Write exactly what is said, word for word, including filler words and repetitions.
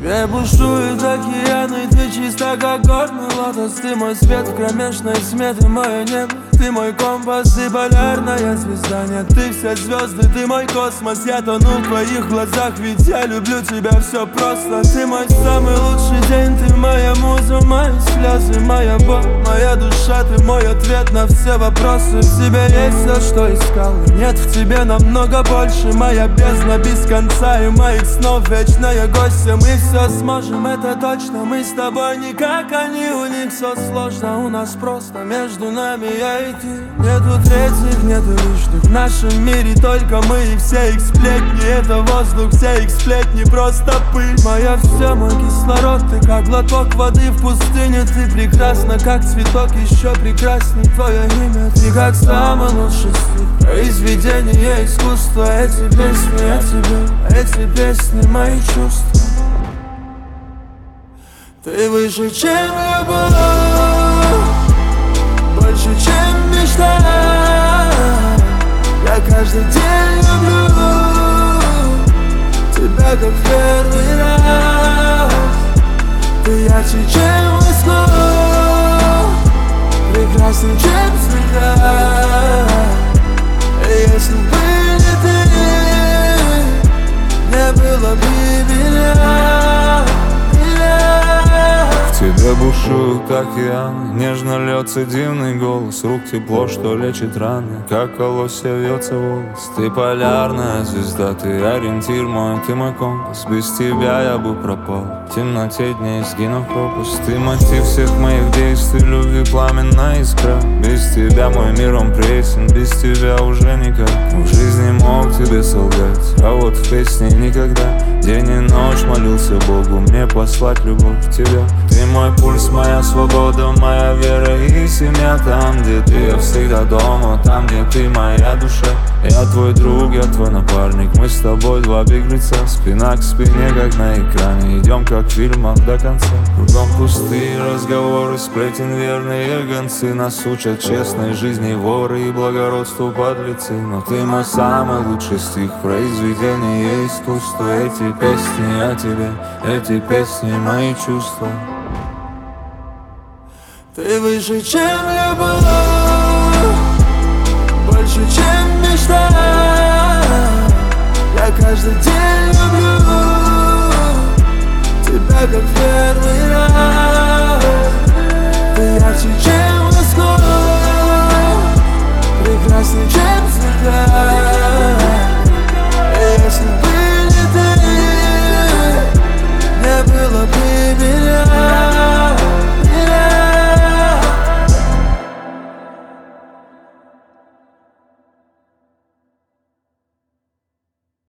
тебе бушуют океаны, ты чиста как горный лотос. Ты мой свет в кромешной тьме, ты мое небо, ты мой компас, ты полярная звезда. Нет, ты все звезды, ты мой космос. Я тону в твоих глазах, ведь я люблю тебя, все просто. Ты мой самый лучший день, ты моя муза, мои слезы, моя боль, моя душа. Ты мой ответ на все вопросы. В тебе есть все, что искал, нет в тебе намного больше. Моя бездна без конца и моих снов вечная гостья. Мы все сможем, это точно. Мы с тобой не как они, у них все сложно. У нас просто между нами я и ты. Нету третьих, нету лишних. В нашем мире только мы и все их сплетни. Это воздух, все их сплетни, просто пыль. Моя все, мой кислород, ты как глоток воды в пустыне. Ты прекрасна, как цветок, еще прекрасней твое имя. Ты как самый лучший стиль, произведение искусства. Эти песни о тебе, эти песни мои чувства. Ты выше, чем любовь, больше, чем мечта. Я каждый день люблю тебя, как в первый раз. Ты ярче, чем весна, прекрасней, чем звезда. И если бы не ты, не было бы меня. В тебе бушуют океаны, нежно льется дивный голос. Рук тепло, что лечит раны, как колосья вьется волос. Ты полярная звезда, ты ориентир мой, ты мой компас. Без тебя я бы пропал, в темноте дней сгинув пропасть. Ты мотив всех моих действий, любви пламенная искра. Без тебя мой мир он пресен, без тебя уже никак. В жизни мог тебе солгать, а вот в песне никогда. День и ночь молился Богу мне послать любовь к тебе. Ты мой пульс, моя свобода, моя вера и семья. Там, где ты, я всегда дома. Там, где ты, моя душа. Я твой друг, я твой напарник. Мы с тобой два беглеца, спина к спине, как на экране. Идем, как в фильмах, до конца. Кругом пустые разговоры, сплетен верные гонцы. Нас учат честной жизни воры и благородству подлецы. Но ты мой самый лучший стих, произведение искусства. Эти песни о тебе, эти песни мои чувства. Ты выше, чем любовь, больше, чем мечта. Я каждый день